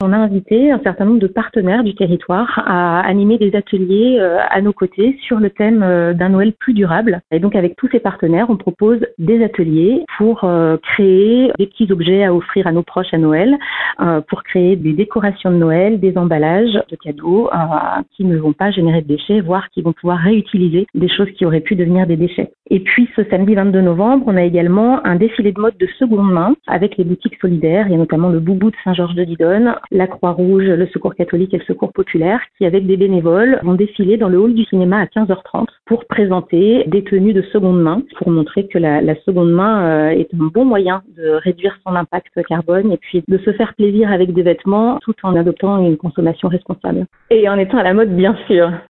on a invité un certain nombre de partenaires du territoire à animer des ateliers à nos côtés sur le thème d'un Noël plus durable. Et donc avec tous ces partenaires, on propose des ateliers pour créer des petits objets à offrir à nos proches à Noël, pour créer des décorations de Noël, des emballages de cadeaux qui ne vont pas générer de déchets, voire qui vont pouvoir réutiliser des choses qui auraient pu devenir des déchets. Et puis ce samedi 22 novembre, on a également un défilé de mode de seconde main avec les boutiques solidaires. Il y a notamment le Boubou de Saint-Georges-de-Didonne, la Croix-Rouge, le Secours catholique et le Secours populaire qui, avec des bénévoles, vont défiler dans le hall du cinéma à 15h30 pour présenter des tenues de seconde main, pour montrer que la seconde main est un bon moyen de réduire son impact carbone et puis de se faire plaisir avec des vêtements tout en adoptant une consommation responsable. Et en étant à la mode, bien sûr.